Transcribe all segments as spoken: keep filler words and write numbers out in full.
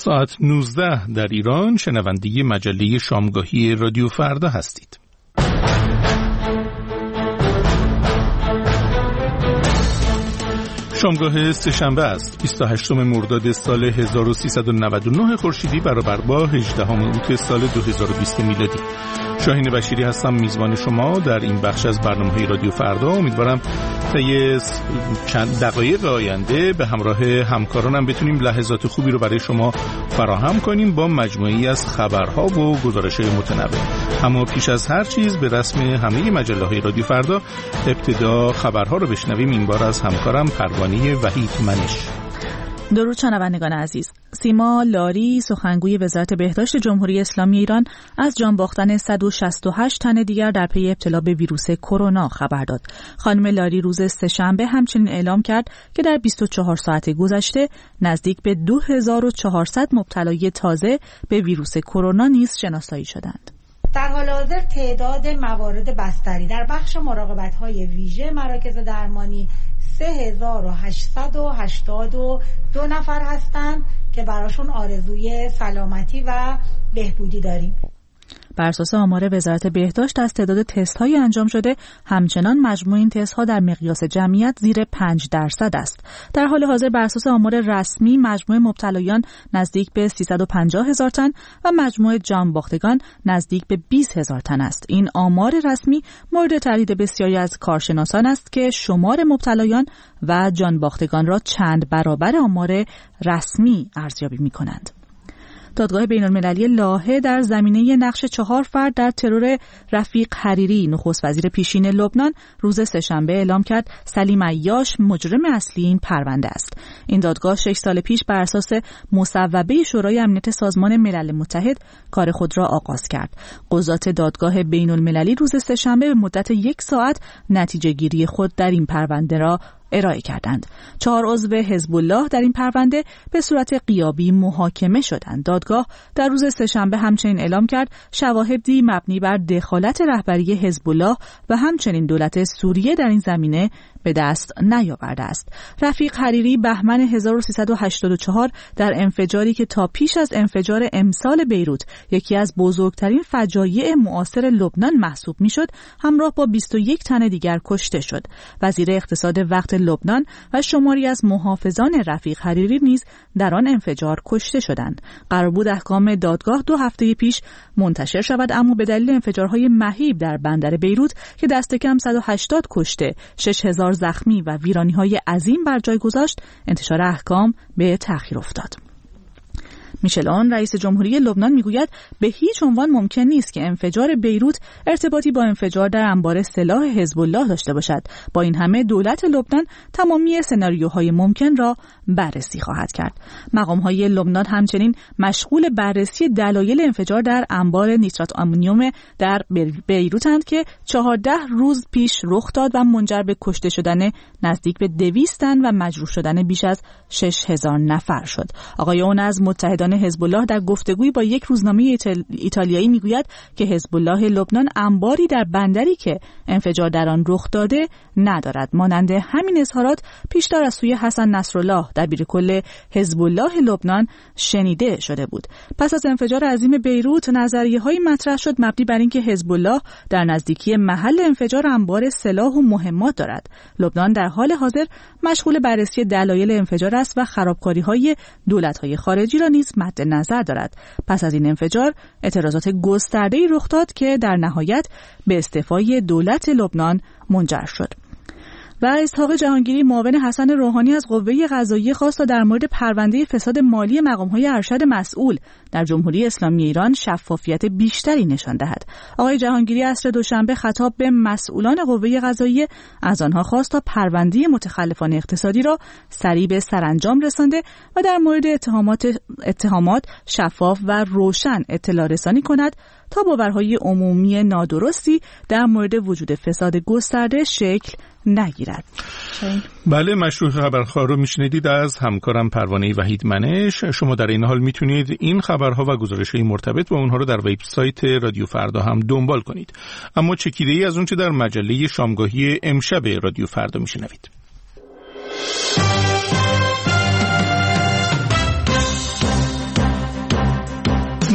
ساعت نوزده در ایران شنونده مجله شامگاهی رادیو فردا هستید. شامگاه سه‌شنبه است. بیست و هشتم مرداد سال هزار و سیصد و نود و نه خورشیدی برابر با هجدهم اوت سال دو هزار و بیست میلادی. شاهین بشیری هستم، میزبان شما در این بخش از برنامه‌های رادیو فردا. امیدوارم طی چند دقایق آینده به همراه همکارانم بتونیم لحظات خوبی رو برای شما فراهم کنیم با مجموعه‌ای از خبرها و گزارش‌های متنوع. اما پیش از هر چیز به رسم همه مجله‌های رادیو فردا ابتدا خبرها رو بشنویم، این بار از همکارم پروانه وحید منش. درود شنوندگان عزیز. سیما لاری سخنگوی وزارت بهداشت جمهوری اسلامی ایران از جان باختن صد و شصت و هشت تن دیگر در پی ابتلا به ویروس کرونا خبر داد. خانم لاری روز سه‌شنبه همچنین اعلام کرد که در بیست و چهار ساعت گذشته نزدیک به دو هزار و چهارصد مبتلای تازه به ویروس کرونا نیز شناسایی شدند. در حال حاضر تعداد موارد بستری در بخش مراقبت‌های ویژه مراکز درمانی سه هزار و هشتصد و هشتاد و دو نفر هستند که براشون آرزوی سلامتی و بهبودی داریم. بر اساس آمار وزارت بهداشت از تعداد تست‌های انجام شده، همچنان مجموع این تست‌ها در مقیاس جمعیت زیر پنج درصد است. در حال حاضر بر اساس آمار رسمی مجموع مبتلایان نزدیک به سیصد و پنجاه هزار تن و مجموع جان باختگان نزدیک به بیست هزار تن است. این آمار رسمی مورد تایید بسیاری از کارشناسان است که شمار مبتلایان و جان باختگان را چند برابر آمار رسمی ارزیابی می‌کنند. دادگاه بین‌المللی لاهه در زمینه نقش چهار فرد در ترور رفیق حریری نخست وزیر پیشین لبنان روز سه‌شنبه اعلام کرد سلیم عیاش مجرم اصلی این پرونده است. این دادگاه شش سال پیش بر اساس مصوبه شورای امنیت سازمان ملل متحد کار خود را آغاز کرد. قضات دادگاه بین‌المللی روز سه‌شنبه به مدت یک ساعت نتیجه گیری خود در این پرونده را ارائه کردند. چهار عضو حزب الله در این پرونده به صورت غیابی محاکمه شدند. دادگاه در روز سه‌شنبه همچنین اعلام کرد شواهدی مبنی بر دخالت رهبری حزب الله و همچنین دولت سوریه در این زمینه به دست نیاورده است. رفیق حریری بهمن هزار و سیصد و هشتاد و چهار در انفجاری که تا پیش از انفجار امسال بیروت یکی از بزرگترین فجایع معاصر لبنان محسوب میشد، همراه با بیست و یک تن دیگر کشته شد. وزیر اقتصاد وقت لبنان و شماری از محافظان رفیق حریری نیز در آن انفجار کشته شدند. قرار بود احکام دادگاه دو هفته پیش منتشر شود، اما به دلیل انفجارهای مهیب در بندر بیروت که دست کم صد و هشتاد کشته، شش هزار زخمی و ویرانی‌های عظیم بر جای گذاشت، انتشار احکام به تأخیر افتاد. میشل آن رئیس جمهوری لبنان میگوید به هیچ عنوان ممکن نیست که انفجار بیروت ارتباطی با انفجار در انبار سلاح حزب الله داشته باشد. با این همه دولت لبنان تمامی سناریوهای ممکن را بررسی خواهد کرد. مقام‌های لبنان همچنین مشغول بررسی دلایل انفجار در انبار نیترات آمونیوم در بیروتند که چهارده روز پیش رخ داد و منجر به کشته شدن نزدیک به دویست تن و مجروح شدن بیش از شش هزار نفر شد. آقای اون از متحدان حزب الله در گفتگویی با یک روزنامه ایتالیایی میگوید که حزب الله لبنان انباری در بندری که انفجار در آن رخ داده ندارد. مانند همین اظهارات پیشتر از سوی حسن نصرالله دبیر کل حزب الله لبنان شنیده شده بود. پس از انفجار عظیم بیروت نظریه‌هایی مطرح شد مبنی بر اینکه حزب الله در نزدیکی محل انفجار انبار سلاح و مهمات دارد. لبنان در حال حاضر مشغول بررسی دلایل انفجار است و خرابکاری‌های دولت‌های خارجی را نیز مد نظر دارد. پس از این انفجار اعتراضات گسترده‌ای رخ داد که در نهایت به استعفای دولت لبنان منجر شد. و اسحاق جهانگیری معاون حسن روحانی از قوه قضاییه خواست تا در مورد پرونده فساد مالی مقام‌های ارشد مسئول در جمهوری اسلامی ایران شفافیت بیشتری نشان دهد. آقای جهانگیری عصر دوشنبه خطاب به مسئولان قوه قضاییه از آنها خواست تا پرونده متخلفان اقتصادی را سریع به سرانجام رسانده و در مورد اتهامات اتهامات شفاف و روشن اطلاع رسانی کند تا باورهای عمومی نادرستی در مورد وجود فساد گسترده شکل نگیرد. بله، مشروع خبرخواه رو میشنیدید از همکارم پروانه وحید منش. شما در این حال میتونید این خبرها و گزارش‌های مرتبط با اونها رو در وبسایت رادیو فردا هم دنبال کنید. اما چکیده‌ای از اون چه در مجله شامگاهی امشب رادیو فردا میشنوید.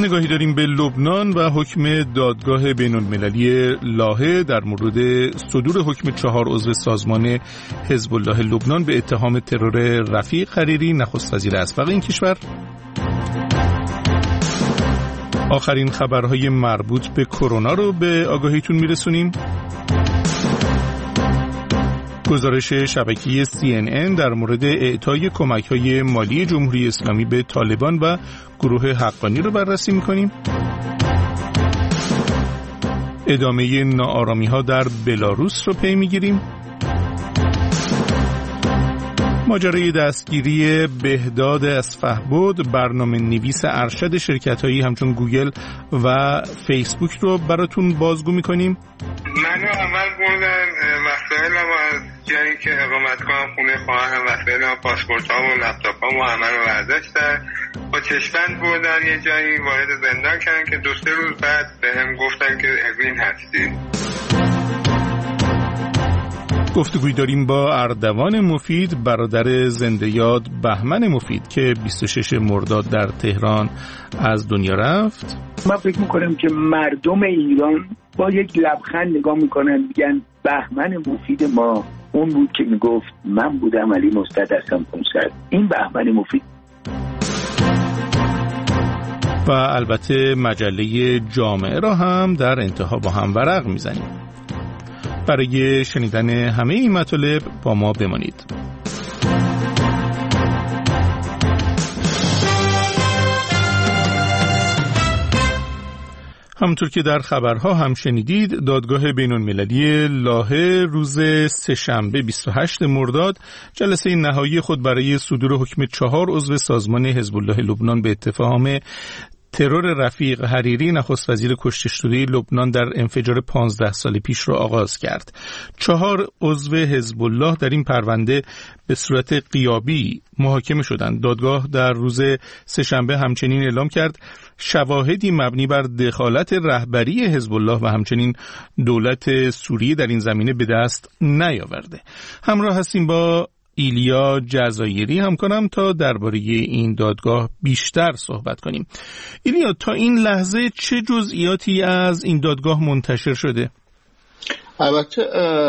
نگاهی داریم به لبنان و حکم دادگاه بین‌المللی لاهه در مورد صدور حکم چهار عضو سازمان حزب الله لبنان به اتهام ترور رفیق حریری نخست وزیر اسبق این کشور. آخرین خبرهای مربوط به کرونا رو به آگاهیتون میرسونیم. گزارش شبکه سی ان ان در مورد اعطای کمک‌های مالی جمهوری اسلامی به طالبان و گروه حقانی رو بررسی می‌کنیم. ادامه ناآرامی‌ها در بلاروس رو پی می‌گیریم. ماجرای دستگیری بهداد اصفهبد، برنامه نویس ارشد شرکت‌هایی همچون گوگل و فیسبوک رو براتون بازگو می‌کنیم. منو اول بردن وسایلم از جایی که اقامت کنم خونه خواهرم، وسایلم، پاسپورتام و لپتاپام و همه رو برداشتن، با چشمند بردن یه جایی وارد زندان کردن که دو سه روز بعد بهم گفتن که اوین هستی. گفتگوی داریم با اردوان مفید، برادر زنده یاد بهمن مفید که بیست و شش مرداد در تهران از دنیا رفت. من فکر میکنم که مردم ایران با یک لبخند نگاه میکنن، میگن بهمن مفید ما اون بود که میگفت من بودم علی مستدرسم پونصد. این بهمن مفید. و البته مجله جامعه را هم در انتها با هم ورق میزنیم. برای شنیدن همه این مطالب با ما بمانید. همونطور که در خبرها هم شنیدید، دادگاه بین‌المللی لاهه روز سه‌شنبه بیست و هشتم مرداد جلسه نهایی خود برای صدور حکم چهار عضو سازمان حزب الله لبنان به اتهام ترور رفیق حریری نخست وزیر کشته شده لبنان در انفجار پانزده سال پیش را آغاز کرد. چهار عضو حزب الله در این پرونده به صورت غیابی محاکمه شدند. دادگاه در روز سه‌شنبه همچنین اعلام کرد شواهدی مبنی بر دخالت رهبری حزب الله و همچنین دولت سوریه در این زمینه به دست نیاورده. همراه هستیم با ایلیا جزایری همکارم تا درباره این دادگاه بیشتر صحبت کنیم. ایلیا، تا این لحظه چه جزئیاتی از این دادگاه منتشر شده؟ البته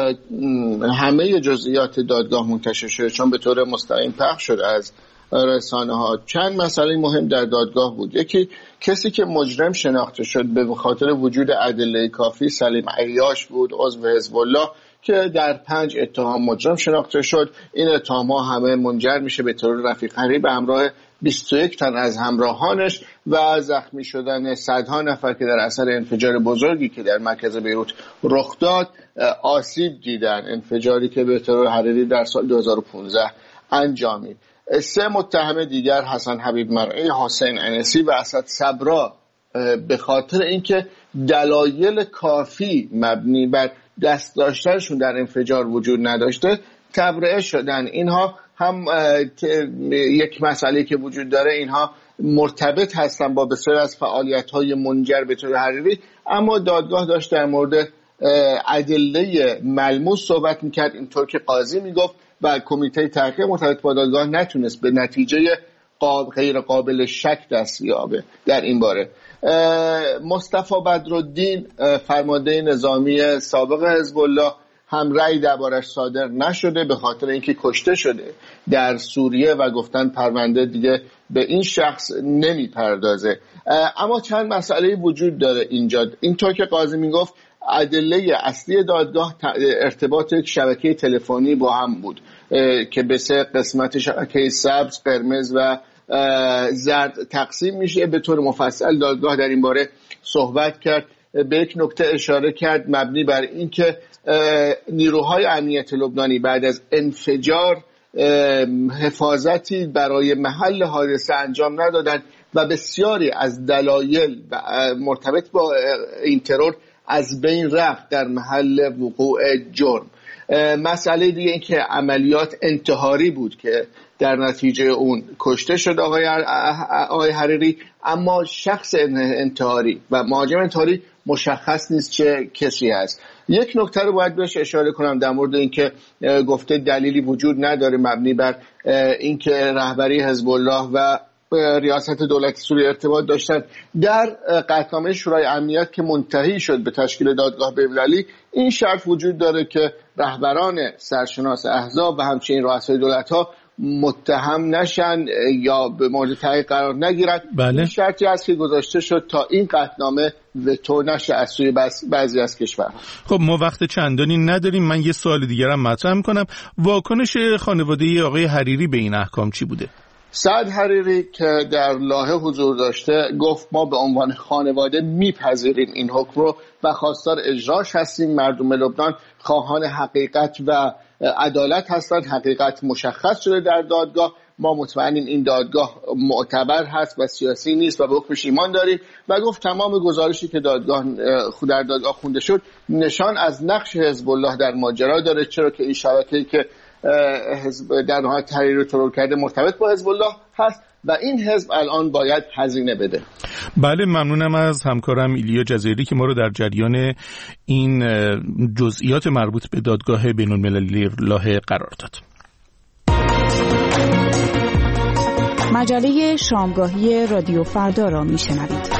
همه جزئیات دادگاه منتشر شده چون به طور مستقیم پخش شد از رسانه ها. چند مسئله مهم در دادگاه بود. یکی، کسی که مجرم شناخته شد به خاطر وجود ادله کافی سلیم عیاش بود، عضو حزب الله که در پنج اتهام مجرم شناخته شد. این اتهام‌ها همه منجر میشه به ترور رفیق حریری به همراه بیست و یک تن از همراهانش و زخمی شدن صدها نفر که در اثر انفجار بزرگی که در مرکز بیروت رخ داد آسیب دیدن. انفجاری که به ترور حریری در سال دو هزار و پانزده انجامید. سه متهم دیگر، حسن حبیب مرعی، حسین انسی و اسد صبرا، به خاطر اینکه دلایل کافی مبنی بر دست داشتنشون در انفجار وجود نداشته تبرئه شدن. اینها هم یک مسئله که وجود داره، اینها مرتبط هستن با بسیاری از فعالیت‌های منجر به ترور حریری، اما دادگاه داشت در مورد ادله ملموس صحبت میکرد، اینطور که قاضی میگفت و کمیته تحقیق مرتبط با دادگاه نتونست به نتیجه غیر قابل شک دست یابه در این باره. مصطفی بدرالدین، فرمانده نظامی سابق حزب الله، هم رأی دربارش صادر نشده به خاطر اینکه کشته شده در سوریه و گفتن پرونده دیگه به این شخص نمیپردازه. اما چند مسئله وجود داره اینجا. اینطور که قاضی میگفت ادله اصلی دادگاه ارتباط یک شبکه تلفنی با هم بود که به سه قسمت شبکه سبز، قرمز و زرد تقسیم میشه. به طور مفصل دادگاه در این باره صحبت کرد، به یک نکته اشاره کرد مبنی بر اینکه نیروهای امنیت لبنانی بعد از انفجار حفاظتی برای محل حادثه انجام ندادند و بسیاری از دلایل مرتبط با این ترور از بین رفت در محل وقوع جرم. مسئله دیگه این که عملیات انتحاری بود که در نتیجه اون کشته شد آقای, آقای حریری، اما شخص انتحاری و مهاجم انتحاری مشخص نیست چه کسی هست. یک نکته رو باید بهش اشاره کنم در مورد اینکه گفته دلیلی وجود نداره مبنی بر اینکه رهبری حزب الله و ریاست دولت سوریه ارتباط داشتن. در قطعنامه شورای امنیت که منتهی شد به تشکیل دادگاه بین‌المللی این شرط وجود داره که رهبران سرشناس احزاب و همچنین رؤسای دولت‌ها متهم نشن یا به مورد تحقیق قرار نگیرند. بله. این شرطی است که گذاشته شد تا این قطعنامه وتو نشه از سوی بعضی از کشورها. خب ما وقت چندانی نداریم، من یه سوال دیگه هم مطرح می‌کنم. واکنش خانواده آقای حریری به این احکام چی بوده؟ سعد حریری که در لاهه حضور داشته گفت ما به عنوان خانواده میپذیریم این حکم رو و خواستار اجراش هستیم. مردم لبنان خواهان حقیقت و عدالت هستند. حقیقت مشخص شده در دادگاه. ما مطمئنیم این دادگاه معتبر هست و سیاسی نیست و به حکمش ایمان داریم. و گفت تمام گزارشی که دادگاه در دادگاه خونده شد نشان از نقش حزب الله در ماجرا داره، چرا که این شبکه‌ای که حزب در نهایت تحریر رو ترور کرده مرتبط با حزب الله هست و این حزب الان باید هزینه بده. بله، ممنونم از همکارم ایلیا جزیری که ما رو در جریان این جزئیات مربوط به دادگاه بین‌المللی لاهه قرار داد. مجله شامگاهی رادیو فردا را میشنوید.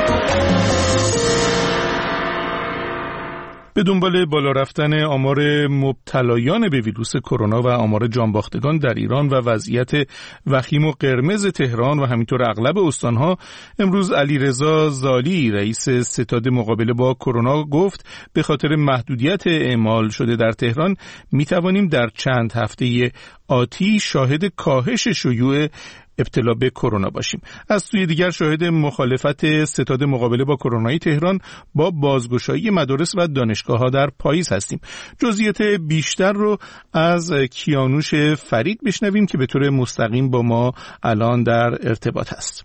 به دنبال بالا رفتن آمار مبتلایان به ویروس کرونا و آمار جانباختگان در ایران و وضعیت وخیم و قرمز تهران و همینطور اغلب استانها، امروز علیرضا زالی رئیس ستاد مقابله با کرونا گفت به خاطر محدودیت اعمال شده در تهران میتوانیم در چند هفته آتی شاهد کاهش شیوع ابتلا به کرونا باشیم. از سوی دیگر شاهد مخالفت ستاد مقابله با کرونای تهران با بازگشایی مدارس و دانشگاه‌ها در پاییز هستیم. جزئیات بیشتر رو از کیانوش فرید بشنویم که به طور مستقیم با ما الان در ارتباط هست.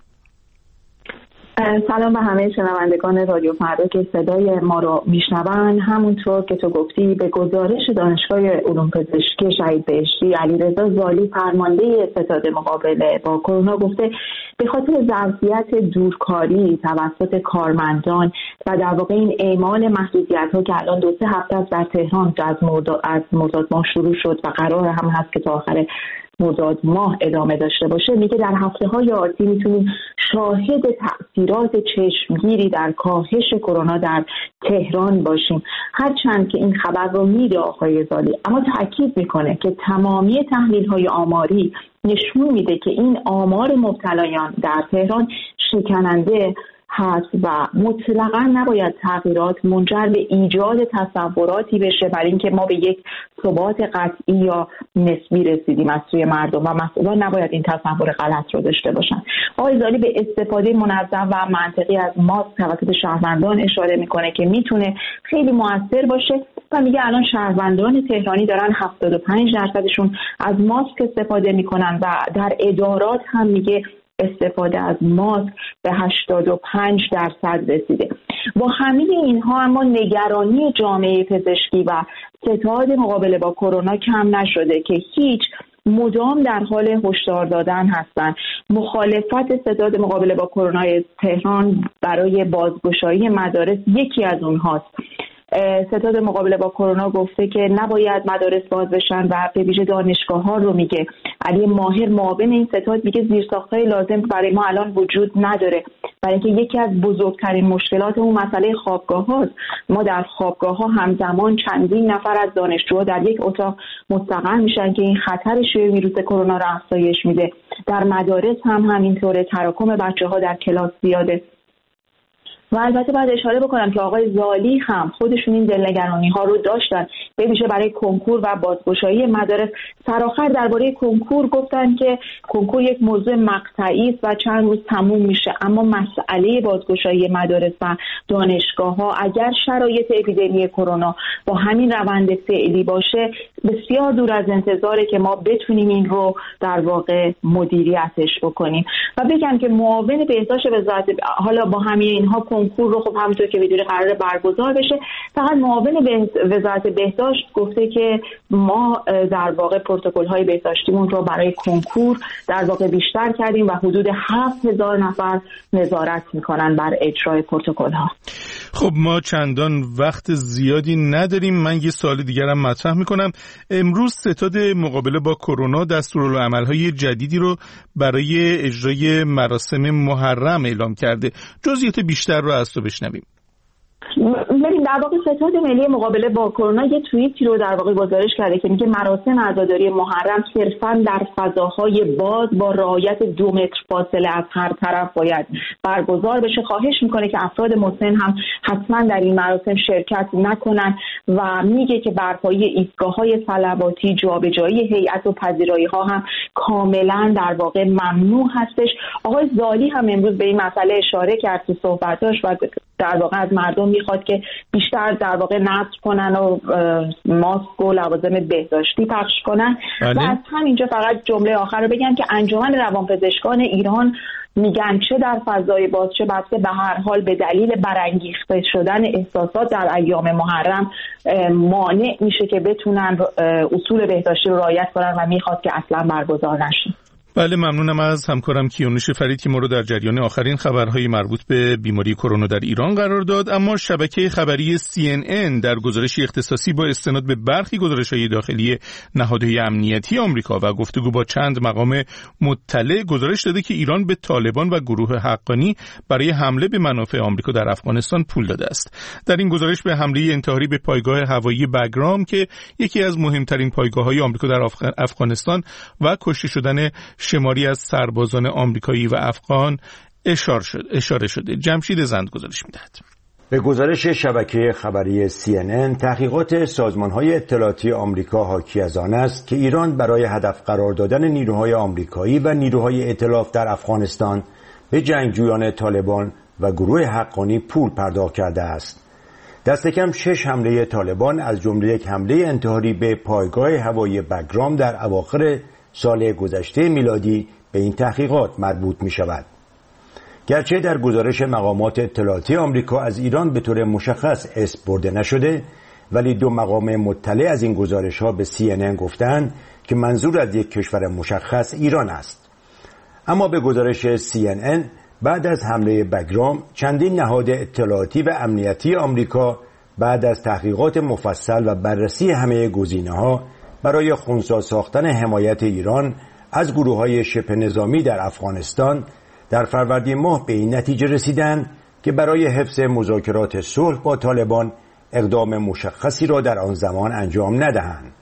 سلام به همه شنوندگان رادیو فردا که صدای ما رو میشنون. همونطور که تو گفتی به گزارش دانشگاه علوم پزشکی شهید بهشتی، علیرضا زالی فرمانده ستاد مقابله با کرونا گفته به خاطر ظرفیت دورکاری توسط کارمندان و در واقع این اعمال محدودیت‌ها که الان دو سه هفته است در تهران از مرداد از مرداد ماه شروع شد و قرار هم هست که تا آخر مرداد ماه ادامه داشته باشه، میگه در هفته‌های آتی میتونیم شاهد تأثیرات چشمگیری در کاهش کرونا در تهران باشیم. هرچند که این خبر رو میده آقای زالی، اما تأکید میکنه که تمامی تحلیل‌های آماری نشون میده که این آمار مبتلایان در تهران شکننده هست و مطلقاً نباید تغییرات منجر به ایجاد تصوراتی بشه برای اینکه ما به یک ثبات قطعی یا نسبی رسیدیم از سوی مردم و مسئولان نباید این تصور غلط رو داشته باشن. آقای زالی به استفاده منظم و منطقی از ماسک توسط شهروندان اشاره میکنه که میتونه خیلی موثر باشه و میگه الان شهروندان تهرانی دارن هفتاد و پنج درصدشون از ماسک استفاده میکنن و در ادارات هم میگه استفاده از ماسک به هشتاد و پنج درصد رسیده. با همه اینها اما نگرانی جامعه پزشکی و ستاد مقابله با کرونا کم نشده که هیچ مدام در حال هشدار دادن هستند. مخالفت ستاد مقابله با کرونا تهران برای بازگشایی مدارس یکی از اونهاست. ستاد مقابله با کرونا گفته که نباید مدارس باز بشن و به ویژه دانشگاه‌ها رو میگه. علی ماهر معاون این ستاد میگه زیرساخت‌های لازم برای ما الان وجود نداره، برای اینکه یکی از بزرگترین مشکلات اون مسئله خوابگاه‌هاست. ما در خوابگاه‌ها همزمان چندین نفر از دانشجوها در یک اتاق مستقر میشن که این خطر شیوع ویروس کرونا رو افزایش میده. در مدارس هم همینطوره، تراکم بچه‌ها در کلاس زیاده. و البته باید اشاره بکنم که آقای زالی هم خودشون این دلنگرانی ها رو داشتن، به ویژه برای کنکور و بازگشایی مدارس. سرآخر درباره کنکور گفتن که کنکور یک موضوع مقطعی است و چند روز تموم میشه، اما مسئله بازگشایی مدارس و دانشگاه ها اگر شرایط اپیدمی کرونا با همین روند فعلی باشه بسیار دور از انتظاره که ما بتونیم این رو در واقع مدیریتش بکنیم. و بگم که معاون بهداشت وزارت حالا با همه اینها کنکور رو خب همونطور که میدونی قرار برگزار بشه، فقط معاون وزارت بهداشت گفته که ما در واقع پروتکل‌های بهداشتیمون رو برای کنکور در واقع بیشتر کردیم و حدود هفت هزار نفر نظارت میکنن بر اجرای پروتکل‌ها. خب ما چندان وقت زیادی نداریم. من یه سوال دیگرم مطرح میکنم. امروز ستاد مقابله با کرونا دستورالعمل‌های جدیدی رو برای اجرای مراسم محرم اعلام کرده. جزئیات بیشتر رو از تو بشنویم. ببین در واقع ستاد ملی مقابله با کرونا یه توییتی رو در واقع گزارش کرده که میگه مراسم عزاداری محرم صرفاً در فضاهای باز با رعایت دو متر فاصله از هر طرف باید برگزار بشه. خواهش میکنه که افراد مسن هم حتما در این مراسم شرکت نکنن و میگه که برپایی ایستگاه‌های صلواتی، جابجایی هیئت و پذیرایی‌ها هم کاملا در واقع ممنوع هستش. آقای زالی هم امروز به این مسئله اشاره کرد تو صحبتاش و در واقع از مردم میخواد که بیشتر در واقع نصب کنن و ماسک و لوازم بهداشتی پخش کنن. بله. و از همینجا فقط جمله آخر رو بگم که انجمن روانپزشکان ایران میگن چه در فضای باز چه بسته به هر حال به دلیل برانگیخته شدن احساسات در ایام محرم مانع میشه که بتونن اصول بهداشتی رو رعایت کنن و میخواد که اصلا برگزار نشه. بله، ممنونم از همکارم کیانوش فرید که ما رو در جریان آخرین خبرهای مربوط به بیماری کرونا در ایران قرار داد. اما شبکه خبری سی ان ان در گزارشی اختصاصی با استناد به برخی گزارش‌های داخلی نهادهای امنیتی آمریکا و گفتگو با چند مقام مطلع گزارش داده که ایران به طالبان و گروه حقانی برای حمله به منافع آمریکا در افغانستان پول داده است. در این گزارش به حمله انتحاری به پایگاه هوایی بگرام که یکی از مهمترین پایگاه‌های آمریکا در افغانستان و کشته شدن شماری از سربازان آمریکایی و افغان اشاره شد اشاره شده. جمشید زند گزارش می‌دهد. به گزارش شبکه خبری سی ان ان، تحقیقات سازمان‌های اطلاعاتی آمریکا حاکی از آن است که ایران برای هدف قرار دادن نیروهای آمریکایی و نیروهای ائتلاف در افغانستان به جنگجویان طالبان و گروه حقانی پول پرداخت کرده است. دست کم شش حمله طالبان از جمله یک حمله انتحاری به پایگاه هوایی بگرام در اواخر سال گذشته میلادی به این تحقیقات مربوط می شود. گرچه در گزارش مقامات اطلاعاتی آمریکا از ایران به طور مشخص اسم برده نشده، ولی دو مقام مطلع از این گزارش ها به سی ان ان گفتند که منظور از یک کشور مشخص ایران است. اما به گزارش سی ان ان بعد از حمله بگرام چندین نهاد اطلاعاتی و امنیتی آمریکا بعد از تحقیقات مفصل و بررسی همه گزینه‌ها برای خنثی ساختن حمایت ایران از گروه‌های شبه نظامی در افغانستان در فروردین ماه به این نتیجه رسیدند که برای حفظ مذاکرات صلح با طالبان اقدام مشخصی را در آن زمان انجام ندهند.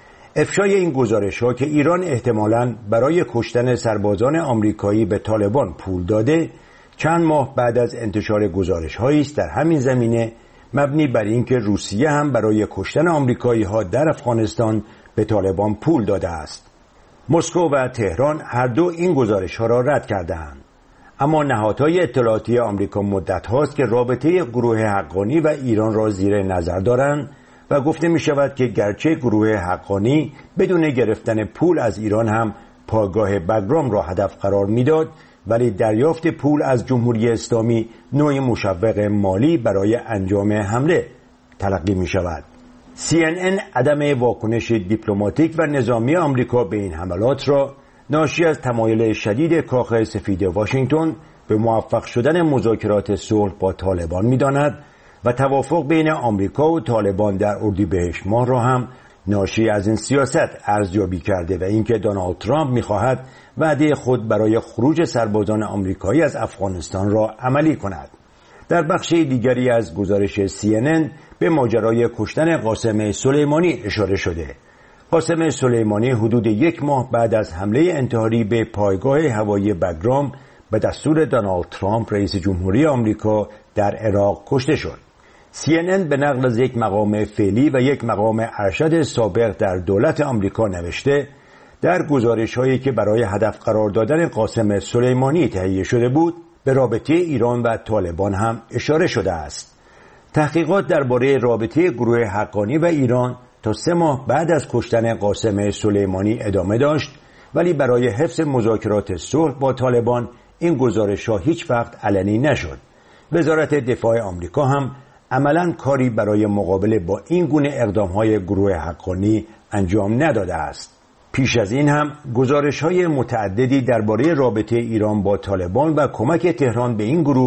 افشای این گزارش‌ها که ایران احتمالاً برای کشتن سربازان آمریکایی به طالبان پول داده، چند ماه بعد از انتشار گزارش‌هایی است در همین زمینه مبنی بر اینکه روسیه هم برای کشتن آمریکایی‌ها در افغانستان به طالبان پول داده است. مسکو و تهران هر دو این گزارش‌ها را رد کرده‌اند. اما نهادهای اطلاعاتی آمریکا مدت هاست که رابطه گروه حقانی و ایران را زیر نظر دارند و گفته می شود که گرچه گروه حقانی بدون گرفتن پول از ایران هم پایگاه بگرام را هدف قرار میداد، ولی دریافت پول از جمهوری اسلامی نوعی مشوق مالی برای انجام حمله تلقی می شود. سی ان ان عدم واکنش دیپلماتیک و نظامی آمریکا به این حملات را ناشی از تمایل شدید کاخ سفید واشنگتن به موفق شدن مذاکرات صلح با طالبان می‌داند و توافق بین آمریکا و طالبان در اردیبهشت ماه را هم ناشی از این سیاست ارزیابی کرده و اینکه دونالد ترامپ می‌خواهد وعده خود برای خروج سربازان آمریکایی از افغانستان را عملی کند. در بخش دیگری از گزارش سی ان ان به ماجرای کشتن قاسم سلیمانی اشاره شده. قاسم سلیمانی حدود یک ماه بعد از حمله انتحاری به پایگاه هوایی بگرام به دستور دونالد ترامپ رئیس جمهوری آمریکا در عراق کشته شد. سی ان ان به نقل از یک مقام فعلی و یک مقام ارشد سابق در دولت آمریکا نوشته در گزارش‌هایی که برای هدف قرار دادن قاسم سلیمانی تهیه شده بود به رابطه ایران و طالبان هم اشاره شده است. تحقیقات درباره رابطه گروه حقانی و ایران تا سه ماه بعد از کشتن قاسم سلیمانی ادامه داشت، ولی برای حفظ مذاکرات صلح با طالبان این گزارش‌ها هیچ وقت علنی نشد. وزارت دفاع آمریکا هم عملاً کاری برای مقابله با این گونه اقدام‌های گروه حقانی انجام نداده است. پیش از این هم گزارش‌های متعددی درباره رابطه ایران با طالبان و کمک تهران به این گروه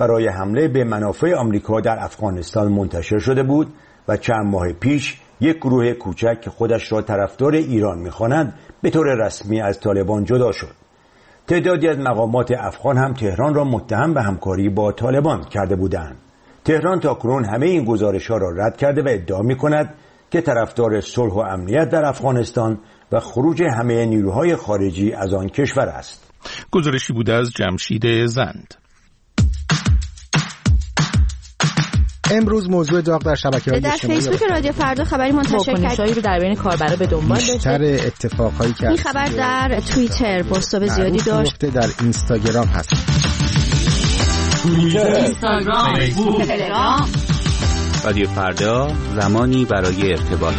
برای حمله به منافع آمریکا در افغانستان منتشر شده بود و چند ماه پیش یک گروه کوچک که خودش را طرفدار ایران می‌خواند به طور رسمی از طالبان جدا شد. تعدادی از مقامات افغان هم تهران را متهم به همکاری با طالبان کرده بودند. تهران تاکنون همه این گزارش‌ها را رد کرده و ادعا می‌کند که طرفدار صلح و امنیت در افغانستان و خروج همه نیروهای خارجی از آن کشور است. گزارشی بوده از جمشید زند. امروز موضوع داغ در شبکه‌های اجتماعی در فیسبوک رادیو فردا خبری منتشر کرد رو در بین کاربرا به دنبال داشته. بیشتر اتفاقایی که این خبر در توییتر پست زیادی داشت. در اینستاگرام هست. توییتر، اینستاگرام، فیسبوک، تلگرام. رادیو فردا، زمانی برای ارتباط.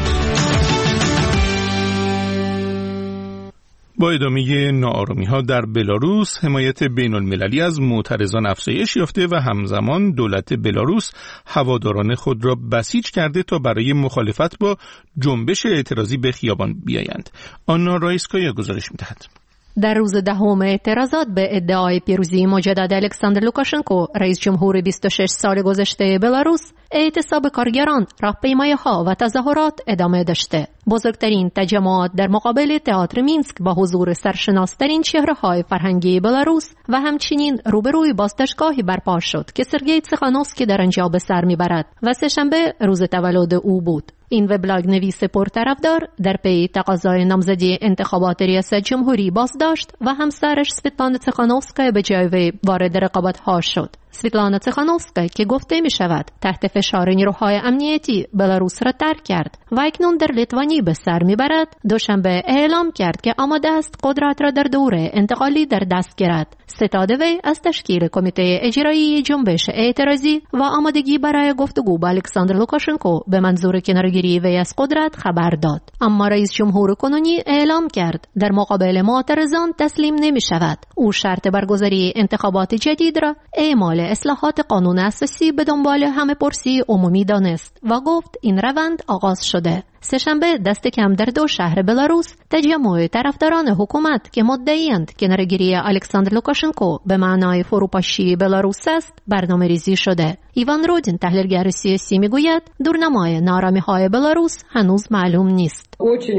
با ادامه ناآرامی‌ها در بلاروس، حمایت بین‌المللی از معترضان افزایش یافته و همزمان دولت بلاروس هواداران خود را بسیج کرده تا برای مخالفت با جنبش اعتراضی به خیابان بیایند. آنا رایسکایا گزارش می‌دهد. در روز دهم اعتراضات به ادعای پیروزی مجدد الکساندر لوکاشنکو، رئیس جمهور بیست و شش سال گذشته بلاروس، اعتصاب کارگران، راهپیمایی‌ها و تظاهرات ادامه داشته. بزرگترین تجمعات در مقابل تئاتر مینسک با حضور سرشناس‌ترین چهره‌های فرهنگی بلاروس و همچنین روبروی بازداشتگاهی برپا شد که سرگئی تسخانوفسکی در آنجا به سر می‌برد و سه‌شنبه روز تولد او بود. این وبلاگ نویس پرطرفدار در پی تقاضای نامزدی انتخابات ریاست جمهوری بازداشت و همسرش سویتلانا تسخانوفسکا به جای وی وارد رقابت‌ها شد. سویتلانا تسخانوفسکا که گفته می شود تحت فشار نیروهای امنیتی بلاروس را ترک کرد و اکنون در لیتوانی به سر می برد، دوشنبه اعلام کرد که آماده است قدرت را در دوره انتقالی در دست گیرد. ستاد وی از تشکیل کمیته اجرایی جنبش اعتراضی و آمادگی برای گفتگو با الکساندر لوکاشنکو به منظور کنارگیری وی از قدرت خبر داد. اما رئیس جمهور کنونی اعلام کرد در مقابل معترضان تسلیم نمی شود. او شرط برگزاری انتخابات جدید را اعمال اصلاحات قانون اساسی به دنبال همه پرسی عمومی دانست و گفت این روند آغاز شده. سه‌شنبه دست کم در دو شهر بلاروس تجمع طرفداران حکومت که مدعی‌اند کنارگیری الکساندر لوکاشنکو به معنای فروپاشی بلاروس است برنامه ریزی شده. ایوان رودین تحلیلگر سیاسی میگوید دورنمای ناآرامی‌های بلاروس هنوز معلوم نیست.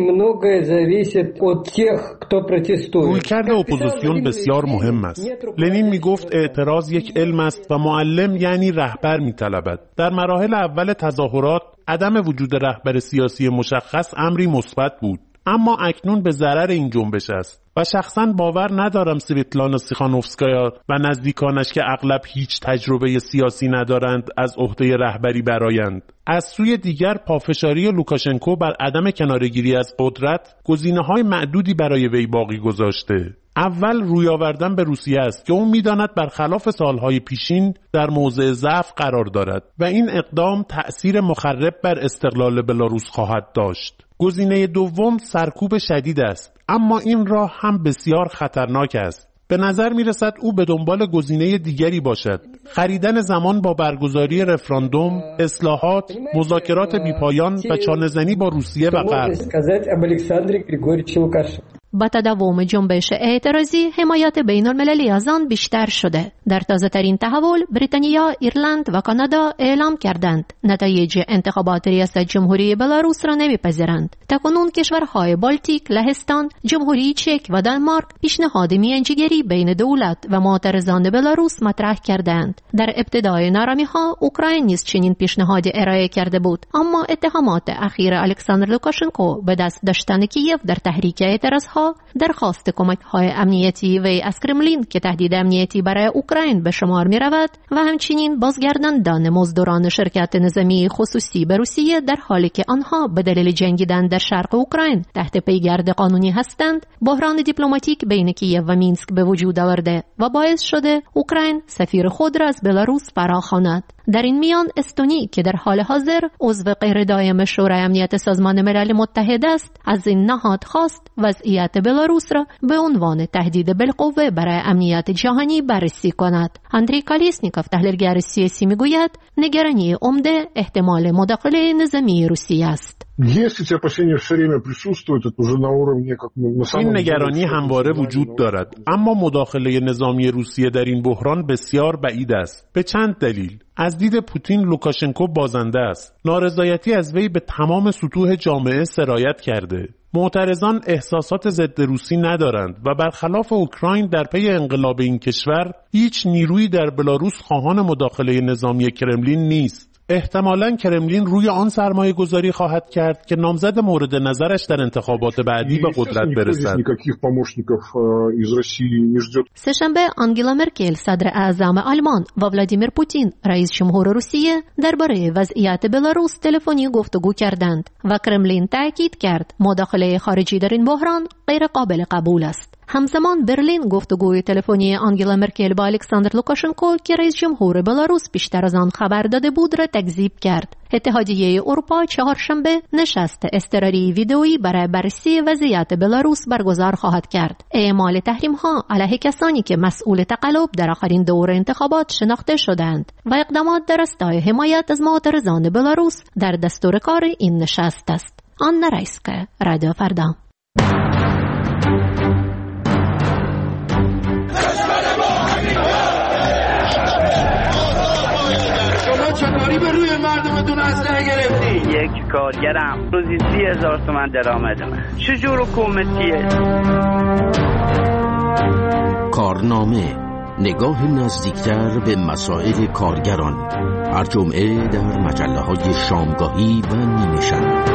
رویکرد اپوزیسیون بسیار مهم است. لنین میگفت اعتراض یک علم است و معلم یعنی رهبر میطلبد. در مراحل اول تظاهرات عدم وجود رهبر سیاسی مشخص امری مثبت بود، اما اکنون به ضرر این جنبش است و شخصا باور ندارم سویتلانا تسخانوفسکایا و نزدیکانش که اغلب هیچ تجربه سیاسی ندارند از عهده رهبری برآیند. از سوی دیگر پافشاری لوکاشنکو بر عدم کناره‌گیری از قدرت گزینه‌های معدودی برای وی باقی گذاشته. اول روی آوردن به روسیه است که اون می‌داند برخلاف سالهای پیشین در موضع ضعف قرار دارد و این اقدام تأثیر مخرب بر استقلال بلاروس خواهد داشت. گزینه دوم سرکوب شدید است، اما این راه هم بسیار خطرناک است. به نظر می رسد او به دنبال گزینه دیگری باشد. خریدن زمان با برگزاری رفراندوم، اصلاحات، مذاکرات بیپایان و چانه‌زنی با روسیه و غرب. با تداوم جنبش اعتراضی حمایت بین المللی از آن بیشتر شده. در تازه ترین تحول بریتانیا، ایرلند و کانادا اعلام کردند نتایج انتخابات ریاست جمهوری بلاروس را نمیپذیرند. تاکنون کشورهای بالتیک، لهستان، جمهوری چک و دانمارک پیشنهاد میانجیگری بین دولت و معترضان بلاروس مطرح کردند. در ابتدای نارامی‌ها اوکراین نیز چنین پیشنهادی ارائه کرده بود، اما اتهامات اخیر الکساندر لوکاشنکو به دست داشتن کیف در تحریک اعتراضها، درخواست کمک‌های امنیتی و از کرملین که تهدید امنیتی برای اوکراین به شمار می‌رود و همچنین بازگرداندن مزدوران شرکت نظامی خصوصی به روسیه در حالی که آنها به دلیل جنگیدن در شرق اوکراین تحت پیگرد قانونی هستند، بحران دیپلماتیک بین کیف و مینسک به وجود آورده و باعث شده اوکراین سفیر خود را از بلاروس فراخواند. در این میان استونی که در حال حاضر عضو غیر دائم شورای امنیت سازمان ملل متحد است، از این نهاد خواست وضعیت بلاروس را به عنوان تهدید بالقوه برای امنیت جهانی بررسی کند. اندری کالیسنیکوف تحلیلگر سیاسی میگوید نگرانی عمده احتمال مداخله نظامی روسیه است. این نگرانی همواره وجود دارد، اما مداخله نظامی روسیه در این بحران بسیار بعید است. به چند دلیل. از دید پوتین لوکاشنکو بازنده است. نارضایتی از وی به تمام سطوح جامعه سرایت کرده. معترضان احساسات ضد روسی ندارند و برخلاف اوکراین در پی انقلاب این کشور هیچ نیرویی در بلاروس خواهان مداخله نظامی کرملین نیست. احتمالاً کرملین روی آن سرمایه گذاری خواهد کرد که نامزد مورد نظرش در انتخابات بعدی به قدرت برسد. سه‌شنبه آنگلا مرکل صدر اعظم آلمان و ولادیمیر پوتین رئیس جمهور روسیه درباره وضعیت بلاروس تلفنی گفتگو کردند و کرملین تاکید کرد مداخله خارجی در این بحران غیر قابل قبول است. همزمان برلین گفتگوی تلفنی آنگلا مرکل با الکساندر لوکاشنکو که رئیس جمهور بلاروس بیشتر از آن خبر داده بود را تکذیب کرد. اتحادیه اروپا چهارشنبه نشست اضطراری ویدئویی برای بررسی وضعیت بلاروس برگزار خواهد کرد. اعمال تحریم‌ها علیه کسانی که مسئول تقلب در آخرین دور انتخابات شناخته شدند و اقدامات در راستای حمایت از معترضان بلاروس در دستور کار این نشست است. آنا رایسکا، رادیو فردا. چطوری به روی مردمتون اسلحه گرفتی؟ یک کارگرم روزی سی هزار تومن درآمدمه. چجور حکومتیه؟ کارنامه، نگاه نزدیکتر به مسائل کارگران. هر جمعه در مجله‌های شامگاهی و نیمه شب.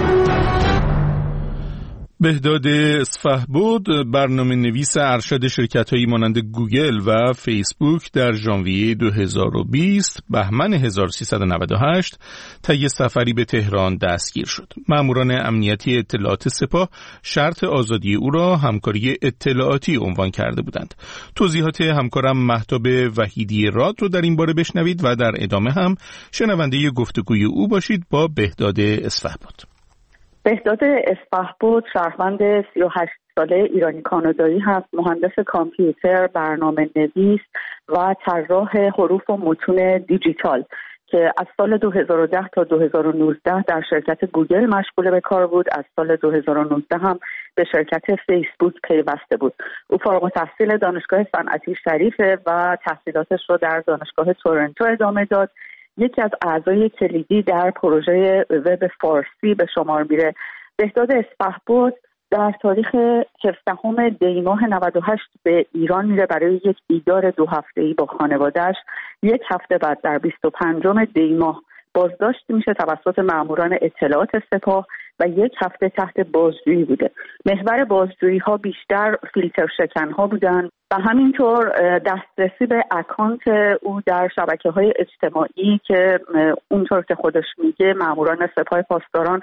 بهداد اسفهبد برنامه نویس ارشد شرکت‌هایی مانند گوگل و فیسبوک در ژانویه دو هزار و بیست بهمن هزار و سیصد و نود و هشت طی سفری به تهران دستگیر شد. ماموران امنیتی اطلاعات سپاه شرط آزادی او را همکاری اطلاعاتی عنوان کرده بودند. توضیحات همکارم مهتاب وحیدی راد رو در این باره بشنوید و در ادامه هم شنونده گفتگوی او باشید با بهداد اسفهبد. بهداد اسفهبد شهروند سی و هشت ساله ایرانی کانادایی هست، مهندس کامپیوتر، برنامه نویس و طراح حروف و متون دیجیتال که از سال دو هزار و ده تا دو هزار و نوزده در شرکت گوگل مشغول به کار بود. از سال دو هزار و نوزده هم به شرکت فیسبوک پیوسته بود. او فارغ التحصیل دانشگاه صنعتی شریفه و تحصیلاتش رو در دانشگاه تورنتو ادامه داد. یکی از اعضای کلیدی در پروژه وب فارسی به شمار میره. بهداد اسفهبد در تاریخ هفدهم دی ماه نود و هشت به ایران میره برای یک دیدار دو هفته‌ای با خانواده‌اش. یک هفته بعد در بیست و پنجم دی ماه بازداشت میشه توسط ماموران اطلاعات سپاه و یک هفته تحت بازجویی بوده. محور بازجویی ها بیشتر فیلتر شکن ها بودن و همینطور دسترسی به اکانت او در شبکه‌های اجتماعی که اونطور که خودش میگه ماموران سپاه پاسداران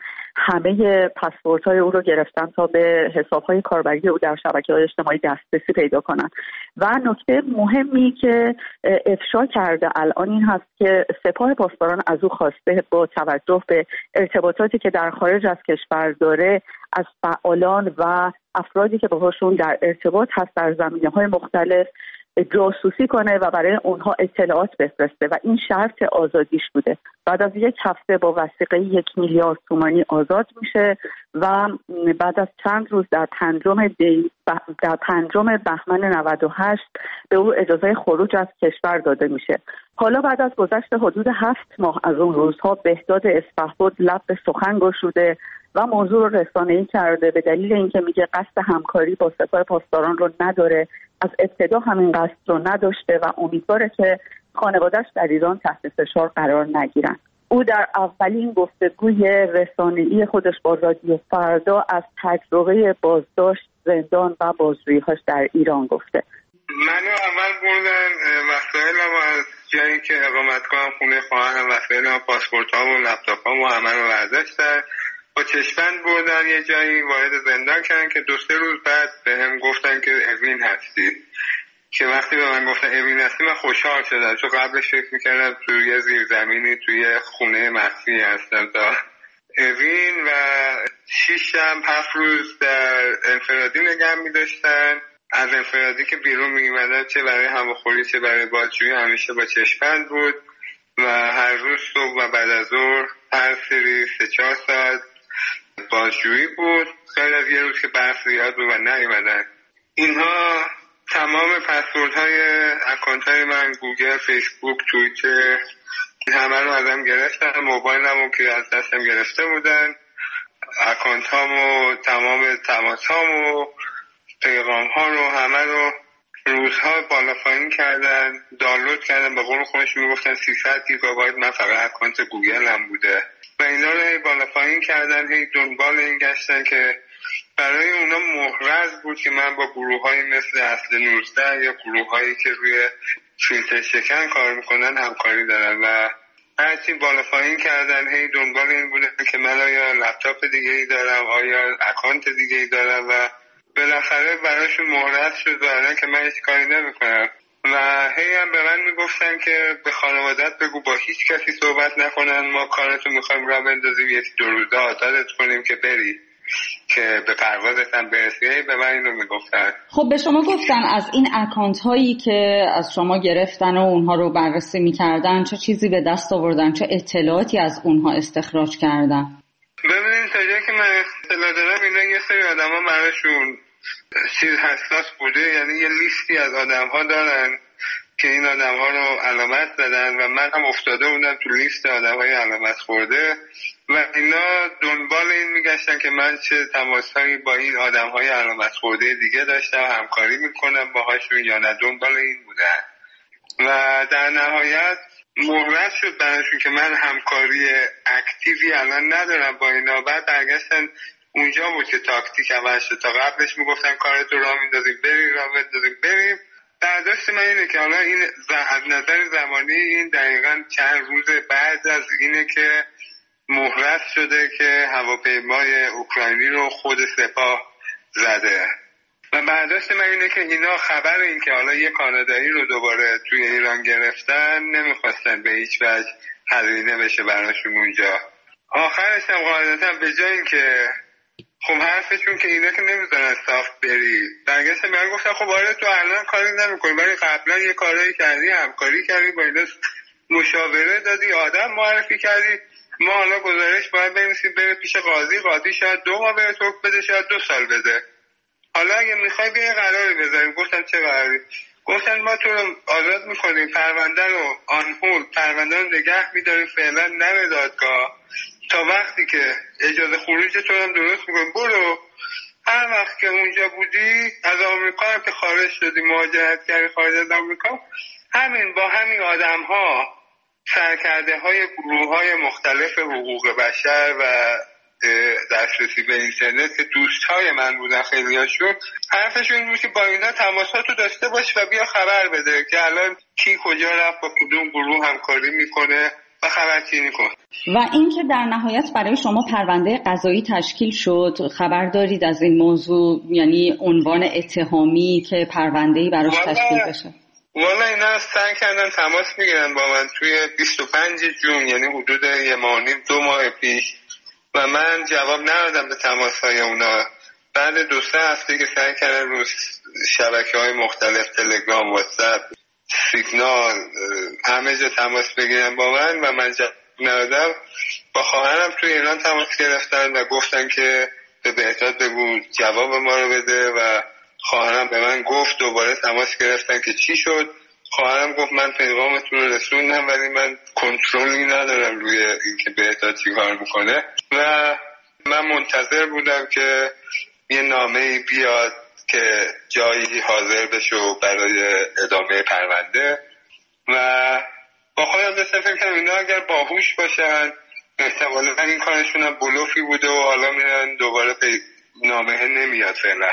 همه پسوردهای او رو گرفتن تا به حساب‌های کاربری او در شبکه‌های اجتماعی دسترسی پیدا کنن. و نکته مهمی که افشا کرده الان این هست که سپاه پاسداران از او خواسته با توجه به ارتباطاتی که در خارج از کشور داره از فعالان و افرادی که باهاشون در ارتباط هست در زمینه‌های مختلف جاسوسی کنه و برای اونها اطلاعات بفرسته و این شرط آزادیش بوده. بعد از یک هفته با وثیقه یک میلیارد تومانی آزاد میشه و بعد از چند روز در پنجم دی در پنجم بهمن نود و هشت به او اجازه خروج از کشور داده میشه. حالا بعد از گذشت حدود هفت ماه از اون روزها بهداد اسفهبد لب به سخن گشوده و موضوع رو رسانه‌ای کرده به دلیل اینکه میگه قصد همکاری با سپاه پاسداران رو نداره، از ابتدا همین قصد رو نداشته و امیدواره که خانواده‌اش در ایران تحت فشار قرار نگیرن. او در اولین گفتگوی رسانه‌ای خودش با رادیو فردا از تجربه بازداشت، زندان و بازجویی‌هاش در ایران گفته. منو اول بردن وسایلم از جایی که اقامتگاهم خونه خواهرم، وسایلم، پاسپورت‌هام و لپتاپ‌هام و همه رو برداشتن. با چشمند بردن یه جایی وارد زندان کردن که دو سه روز بعد به هم گفتن که اوین هستید. که وقتی به من گفتن اوین هستی من خوشحال شدم، چون قبلش فکر میکردم توی یه زیرزمینی توی خونه مخفی هستم تا اوین. و شیش شب هفت روز در انفرادی نگه میداشتن. از انفرادی که بیرون میمدن چه برای هواخوری چه برای بازجویی همیشه با چشمند بود و هر روز صبح و بعد از ظهر هر سری سه چهار ساعت بازجویی بود، خیلی از یه روز که برف زیاد بود و نیومدن. اینها تمام پسوردهای اکانت‌های من، گوگل، فیسبوک، توییتر، همه رو ازم گرفتن. موبایلمو که از دستم گرفته بودن، اکانت هامو، تمام تماس هامو، پیغام ها رو همه رو روزها بالا پایین کردن، دانلود کردن. به قول خودش میگفتن سیصد گیگابایت من فقط اکانت گوگل هم بوده و اینا رو هی بالا پایین کردن. هی دنبال این گشتن که برای اونا محرز بود که من با گروه های مثل اصل نوزده یا گروه هایی که روی فیلتر شکن کار میکنن همکاری دارن و هرچی بالا پایین کردن. هی دنبال این بودن که من آیا لپتاپ دیگه ای دارم، آیا اکانت دیگه ای دارم و بالاخره براشون محرز شد برای که من هیچ کاری نمیکنم و هی هم به من میگفتن که به خانوادت بگو با هیچ کسی صحبت نکنن، ما کارتو میخوایم راه بندازیم، یک دو روزه عادتت کنیم که بری که به پروازت هم برسی. به من اینو میگفتن. خب به شما گفتن از این اکانت هایی که از شما گرفتن و اونها رو بررسی میکردن چه چیزی به دست آوردن، چه اطلاعاتی از اونها استخراج کردن؟ ببینید تا جایی که من اطلاع دارم اینا یه سری آدم ها براشون چیز حساس بوده، یعنی یه لیستی از آدم ها دارن که این آدم ها رو علامت زدن و من هم افتاده بودم تو لیست آدم های علامت خورده و اینا دنبال این میگشتن که من چه تماس هایی با این آدم های علامت خورده دیگه داشتم، همکاری میکنم باهاشون یا نه، دنبال این بودن و در نهایت محرز شد براشون که من همکاری اکتیوی الان ندارم با اینا. بعد برگشتن اونجا بود که تاکتیک عوض شد. تا قبلش میگفتن کارتو راه میندازیم بریم، راه میندازیم بریم. برداشت من اینه که حالا این از نظر زمانی این دقیقاً چند روز بعد از اینه که محرز شده که هواپیمای اوکراینی رو خود سپاه زده و برداشت من اینه که اینا خبر این که حالا یه کانادایی رو دوباره توی ایران گرفتن نمیخواستن به هیچ وجه هزینه بشه براشون اونجا. آخرش هم قاعدتا به جای این که خب حرفشون که اینا که نمیذارن صاف بری، برگشتن من گفتن خب آره تو الان کاری نمیکنی ولی قبلا یه کارایی کردی، همکاری کردی، با اینا مشاوره دادی، آدم معرفی کردی، ما حالا گزارش باید بنویسیم بره پیش قاضی، قاضی شاید دو ماه بره توک بده، شاید دو سال بده. حالا اگه میخوای بیا قراری بذاریم. گفتن چه قراری؟ گفتن ما تو رو آزاد میکنیم، پرونده رو آنهول، پرونده رو نگه میداریم فعلا نره دادگاه تا وقتی که اجازه خروج تو هم درست میکنیم، برو هر وقت که اونجا بودی از آمریکا هم که خارج شدی، مهاجرت کردی خارج از آمریکا، همین با همین آدم ها سرکرده های گروه های مختلف حقوق بشر و دسترسی به اینترنت که دوست های من بودن خیلی هاشون، حرفشون این بود که با اینا تماساتو داشته باش و بیا خبر بده که الان کی کجا رفت، با کدوم گروه همکاری میکنه و خبرچینی کن. و اینکه در نهایت برای شما پرونده قضایی تشکیل شد، خبر دارید از این موضوع؟ یعنی عنوان اتهامی که پرونده‌ای براش تشکیل بشه؟ والا اینا سعی کردن تماس میگیرن با من توی بیست و پنج جون، یعنی حدود یه ماه نیم دو ماه پیش، و من جواب ندادم به تماس های اونا. بعد دو سه هفته که سعی کردن رو شبکه های مختلف، تلگرام، واتساپ، سیگنال، همه جا تماس بگیرن با من و من جواب ندادم، با خواهرم توی ایران تماس گرفتن و گفتن که به بهداد بگو جواب ما رو بده و خواهرم به من گفت دوباره تماس گرفتن که چی شد. خواهرم گفت من پیغامتون رو رسوندم ولی من کنترلی ندارم روی اینکه بهداد چی کار میکنه و من منتظر بودم که یه نامه‌ای بیاد که جایی حاضر بشه برای ادامه پرونده و با خودم داشتم فکر کنم اینا اگر باهوش باشن احتمالاً این کارشون هم بلوفی بوده و حالا میرن دوباره پی نامه نمیاد فعلا.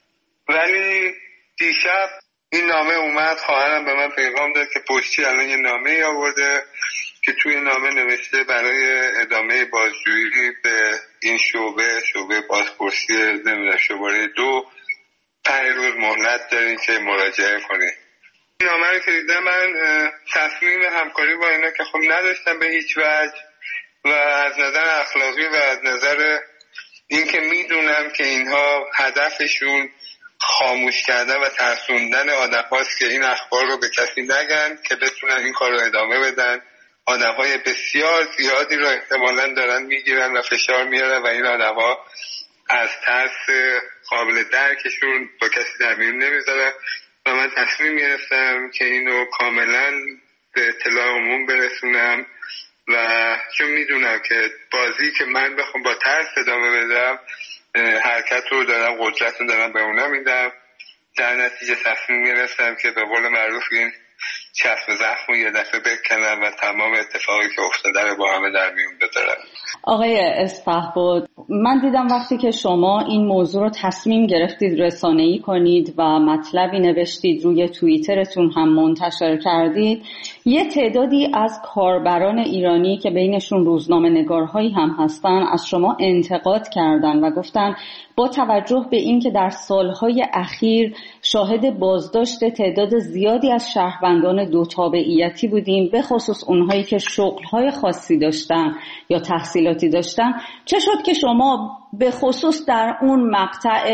ولی دیشب این نامه اومد، خواهرم به من پیغام داد که پشتی الان یه نامه آورده که توی نامه نوشته برای ادامه بازجویی به این شعبه شعبه بازپرسی نمیدونم شماره دو پنج روز مهلت دارین که مراجعه کنید. این نامه رو که دیدم من تصمیم همکاری با اینا که خب نداشتم به هیچ وجه و از نظر اخلاقی و از نظر اینکه میدونم که اینها هدفشون خاموش کردن و ترسوندن آدم هاست که این اخبار رو به کسی نگن که بتونن این کار رو ادامه بدن آدم‌های بسیار زیادی رو احتمالاً دارن میگیرن و فشار میارن و این آدم‌ها از ترس قابل درکشون با کسی در میون نمیذارن و من تصمیم گرفتم که اینو کاملاً به اطلاع عموم برسونم و چون میدونم که بازی که من بخوام با ترس ادامه بدم حرکت رو دارم، قدرت رو دارم به اونا میدم. در نتیجه تصمیم گرفتم که به قول معروف این چسب زخم رو یه دفعه بکنم و تمام اتفاقی که افتاده رو با همه در میون بذارم. آقای اسفهبد، من دیدم وقتی که شما این موضوع رو تصمیم گرفتید رسانه‌ای کنید و مطلبی نوشتید روی توییترتون هم منتشر کردید، یه تعدادی از کاربران ایرانی که بینشون روزنامه نگارهایی هم هستن از شما انتقاد کردن و گفتن با توجه به این که در سالهای اخیر شاهد بازداشت تعداد زیادی از شهروندان دو تابعیتی بودیم، به خصوص اونهایی که شغلهای خاصی داشتن یا تحصیلاتی داشتن، چه شد که شما به خصوص در اون مقطع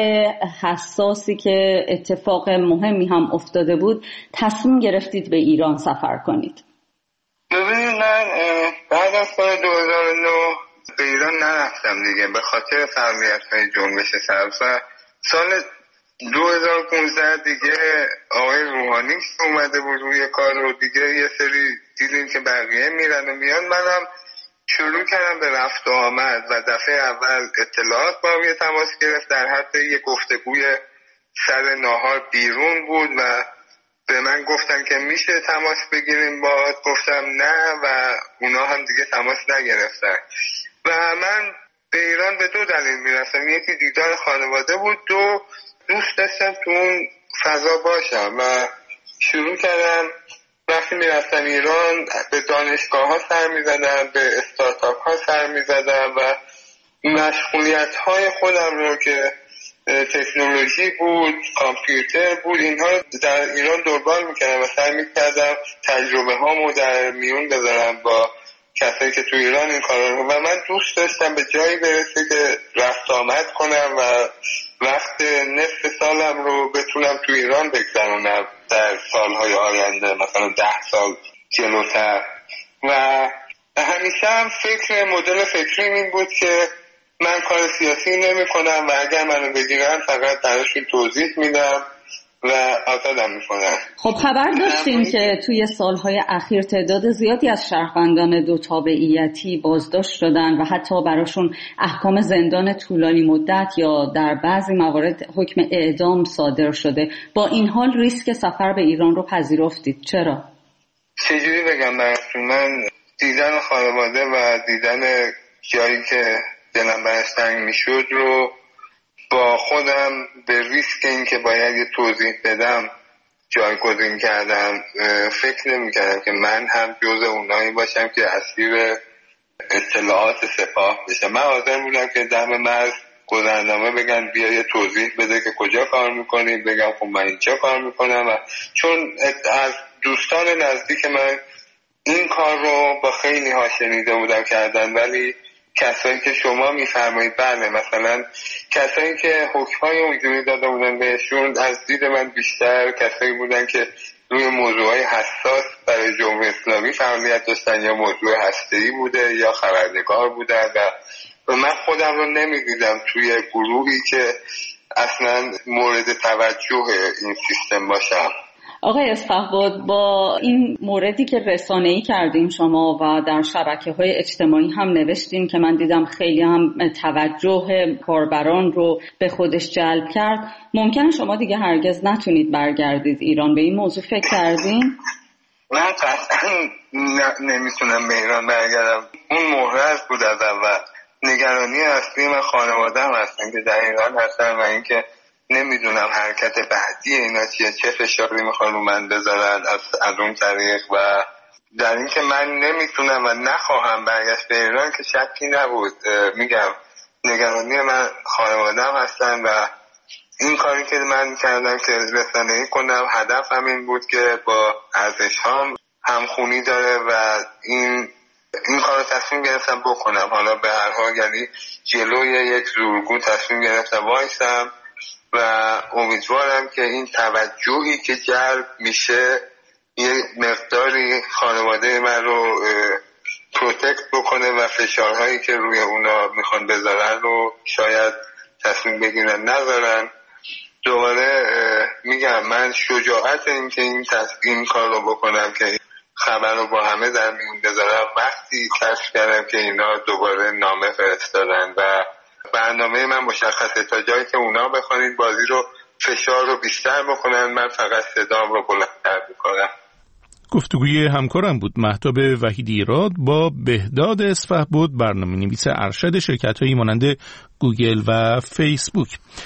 حساسی که اتفاق مهمی هم افتاده بود تصمیم گرفتید به ایران سفر کنید؟ ببینید، من بعد از سال دو هزار و نه به ایران نرفتم دیگه به خاطر فعالیت‌های جنبش سبز. سال دو هزار و پانزده دیگه آقای روحانی اومده بود روی کار رو دیگه یه سری دیدیم که بقیه میرن و میان. منم شروع کردم به رفت و آمد و دفعه اول اطلاعات با هم تماس گرفت، در حد یه گفتگوی سر ناهار بیرون بود و به من گفتن که میشه تماس بگیریم باهات، گفتم نه و اونا هم دیگه تماس نگرفتن و من به ایران به دو دلیل میرفتم. یکی دیدار خانواده بود، دو دوست داشتم تو اون فضا باشم و شروع کردم وقتی میرفتم ایران به دانشگاه ها سر میزدم، به استارتاپ ها سر میزدم و مشغولیت های خودم رو که تکنولوژی بود، کامپیوتر بود، اینها در ایران دنبال میکردم و سعی میکردم تجربه هامو در میون بذارم با کسایی که تو ایران این کارا رو و من دوست داشتم به جایی برسه که رفت آمد کنم و وقت نصف سالم رو بتونم تو ایران بگذرونم در سالهای آینده، مثلا ده سال جلوتر. و همیشه هم فکر مدل فکری این بود که من کار سیاسی نمی کنم و اگر منو بگیرن فقط براشون توضیح میدم و آزادم میکنن. خب خبر داشتیم که توی سالهای اخیر تعداد زیادی از شهروندان دو تابعیتی بازداشت شدن و حتی براشون احکام زندان طولانی مدت یا در بعضی موارد حکم اعدام صادر شده. با این حال ریسک سفر به ایران رو پذیرفتید، چرا؟ چجوری بگم براتون، من دیدن خانواده و دیدن جایی که دلم برش تنگ میشد رو با خودم به ریسک این که باید یه توضیح بدم جایگزین کردم. فکر نمی کردم که من هم جز اونایی باشم که اسیر اطلاعات سپاه بشم. من حاضر بودم که دم مرز گذرنامه بگن بیا یه توضیح بده که کجا کار میکنی، بگم خب من اینجا کار میکنم و چون از دوستان نزدیک من این کار رو با خیلی ها شنیده بودم کردن، ولی کسایی که شما میفرمایید بله، مثلا کسایی که حکمای حضوری داده بودن بهشون از دید من بیشتر کسایی بودن که روی موضوعهای حساس برای جمهوری اسلامی فعالیت داشتن یا موضوع هسته‌ای بوده یا خبرنگار بودن و من خودم رو نمیدیدم توی گروهی که اصلا مورد توجه این سیستم باشم. آقای اسفهبد، با این موردی که رسانه‌ای کردیم شما و در شبکه‌های اجتماعی هم نوشتیم که من دیدم خیلی هم توجه کاربران رو به خودش جلب کرد، ممکنه شما دیگه هرگز نتونید برگردید ایران. به این موضوع فکر کردین؟ من قطعا نمیتونم به ایران برگردم. اون محرز بود از اول. نگرانی اصلی من خانواده هم هستن که در ایران هستن و اینکه نمیدونم حرکت بعدی اینا چیه، چه فشاری میخوان رو من بذارن از, از اون طریق و در این که من نمیتونم و نخواهم برگشت به ایران که شکی نبود. میگم نگرانی من خانواده هم هستن و این کاری که من کردم که رسانه‌ای کنم هدفم این بود که با ارزش هام همخونی داره و این این کار رو تصمیم گرفتم بکنم. حالا به هر حال یعنی جلوی یک زورگو تصمیم گرفتم وایسم و امیدوارم که این توجهی که جلب میشه یه مقداری خانواده من رو پروتکت بکنه و فشارهایی که روی اونا میخوان بذارن رو شاید تصمیم بگیرن نذارن. دوباره میگم من شجاعت این که این این کار رو بکنم که خبر رو با همه در میون بذارم وقتی کشف کردم که اینا دوباره نامه فرستادن و برنامه من مشخصه تا جایی که اونا بخوانید بازی رو فشار رو بیشتر بکنن، من فقط صدام رو بلندتر میکنم. گفتگوی همکارم بود مهتاب وحیدی ایراد با بهداد اسفهبد، برنامه نویس ارشد شرکت‌هایی مانند گوگل و فیسبوک.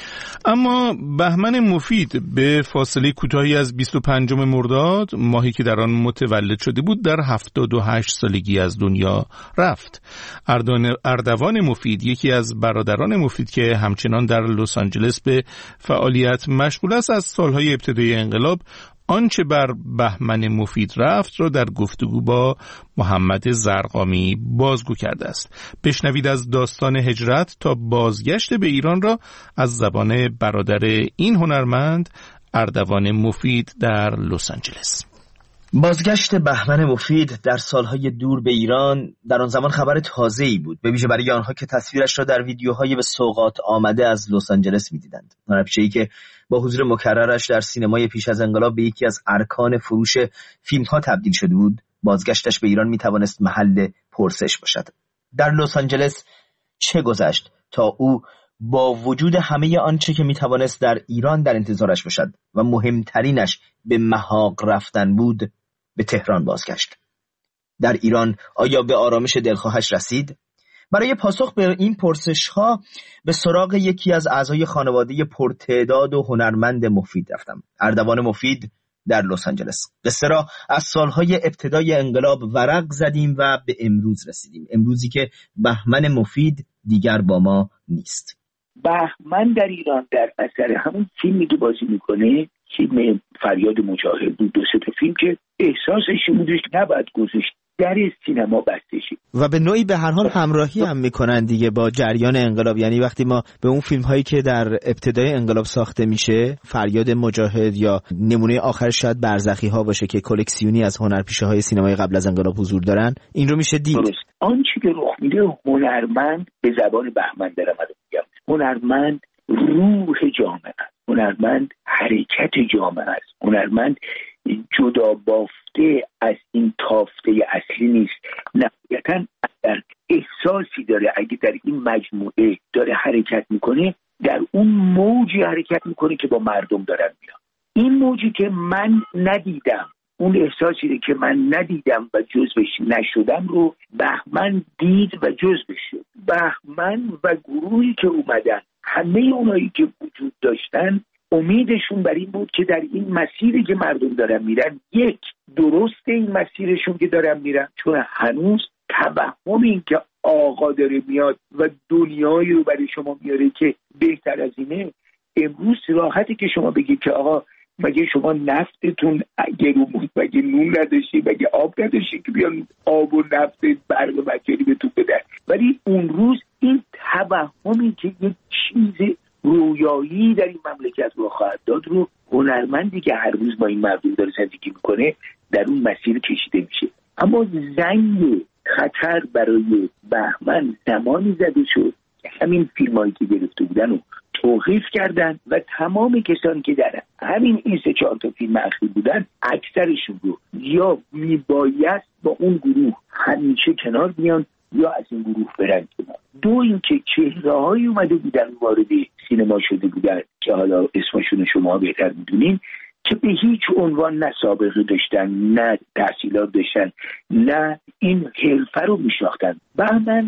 اما بهمن مفید به فاصله کوتاهی از بیست و پنجم مرداد، ماهی که در آن متولد شده بود، در هفتاد و هشت سالگی از دنیا رفت. اردوان مفید، یکی از برادران مفید که همچنان در لس آنجلس به فعالیت مشغول است، از سالهای ابتدای انقلاب آنچه بر بهمن مفید رفت را در گفتگو با محمد زرقامی بازگو کرده است. بشنوید از داستان هجرت تا بازگشت به ایران را از زبان برادر این هنرمند، اردوان مفید در لس آنجلس. بازگشت بهمن مفید در سالهای دور به ایران در آن زمان خبر تازه‌ای بود، به ویژه برای آنها که تصویرش را در ویدیوهای به سوغات آمده از لس آنجلس می‌دیدند. هنرپیشه‌ای که با حضور مکررش در سینمای پیش از انقلاب به یکی از ارکان فروش فیلم‌ها تبدیل شده بود، بازگشتش به ایران می‌توانست محل پرسش باشد. در لس آنجلس چه گذشت تا او با وجود همه آنچه که می‌توانست در ایران در انتظارش باشد و مهمترینش به محاق رفتن بود، به تهران بازگشت؟ در ایران آیا به آرامش دلخواهش رسید؟ برای پاسخ به این پرسش‌ها به سراغ یکی از اعضای خانواده پرتعداد و هنرمند مفید رفتم. اردوان مفید در لس آنجلس. قصه را از سالهای ابتدای انقلاب ورق زدیم و به امروز رسیدیم، امروزی که بهمن مفید دیگر با ما نیست. بهمن در ایران در اثر همون فیلمی که بازی میکنه، فیلم فریاد مجاهد بود، دو سه تا فیلم که احساسش بودش نباید گذاشت در سینما بسته شد و به نوعی به هر حال همراهی هم میکنن دیگه با جریان انقلاب. یعنی وقتی ما به اون فیلم هایی که در ابتدای انقلاب ساخته میشه، فریاد مجاهد یا نمونه آخر شاید برزخی ها باشه که کلکسیونی از هنرپیشه های سینمای قبل از انقلاب حضور دارن، این رو میشه دید. آنچه که رخ میده، هنرمند به زبان بهمن دارم میگم، هنرمند روح جامعه است، هنرمند حرکت جامعه است، هنرمند جدا بافته از این تافته اصلی نیست، نهایتاً در احساسی داره. اگه در این مجموعه داره حرکت میکنه، در اون موجی حرکت میکنه که با مردم دارن میان. این موجی که من ندیدم، اون احساسی که من ندیدم و جزوش نشدم رو بهمن دید و جزوش شد. بهمن و گروهی که اومدن، همه اونایی که وجود داشتن، امیدشون بر این بود که در این مسیری که مردم دارن میرن، یک، درست این مسیرشون که دارن میرن، چون هنوز توهم این که آقا داره میاد و دنیایی رو برای شما میاره که بهتر از اینه. امروز راحتی که شما بگید که آقا مگه شما نفتتون گرون بود، مگه نون نداشتی، مگه آب نداشتی که بیان آب و نفت برق مجاری بهتون بدن. ولی اون روز این توهمی که یک چیز رویایی در این مملکت رو خواهد داد رو هنرمندی که هر روز با این مردم داره زندگی میکنه در اون مسیر کشیده میشه. اما زنگ خطر برای بهمن زمانی زده شد که همین فیلمایی که گرفته بودن رو توقیف کردن و تمام کسانی که در همین این سه چهار تا فیلم اخیر بودن، اکثرشون رو یا میباید با اون گروه همیشه کنار بیان یا از این گروه برن کنار. دو اینکه چهره‌هایی اومده بودن وارد سینما شده بودن که حالا اسمشون شما بهتر میدونین، که به هیچ عنوان نه سابقه داشتن، نه تحصیلات داشتن، نه این حرفه رو میشناختن. بهمن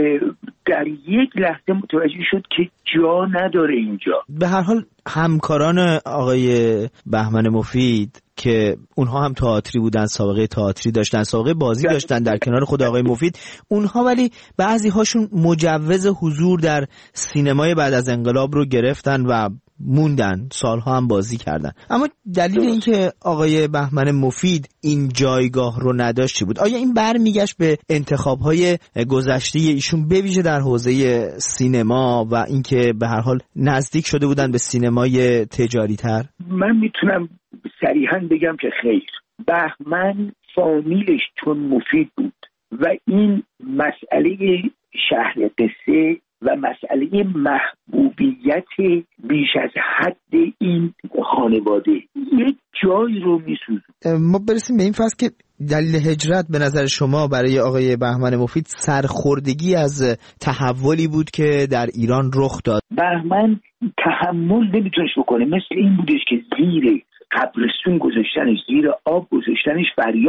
در یک لحظه متوجه شد که جا نداره اینجا. به هر حال همکاران آقای بهمن مفید که اونها هم تئاتری بودن، سابقه تئاتری داشتن، سابقه بازی داشتن در کنار خود آقای مفید، اونها ولی بعضی هاشون مجوز حضور در سینمای بعد از انقلاب رو گرفتن و موندن، سالها هم بازی کردن. اما دلیل اینکه آقای بهمن مفید این جایگاه رو نداشت چی بود؟ آیا این برمیگشت به انتخاب‌های گذشته ایشون به ویژه در حوزه سینما و اینکه به هر حال نزدیک شده بودن به سینمای تجاری تر؟ من میتونم صریحاً بگم که خیر. بهمن فامیلش چون مفید بود و این مسئله شهر قصه و مسئله محبوبیت بیش از حد این خانواده یک جای رو میسوزه. ما برسیم به این فصل که دلیل هجرت به نظر شما برای آقای بهمن مفید سرخوردگی از تحولی بود که در ایران رخ داد. بهمن تحمل نمیتونست بکنه، مثل این بودش که زیر قبرستون گذاشتنش، زیر آب گذاشتنش، فریاد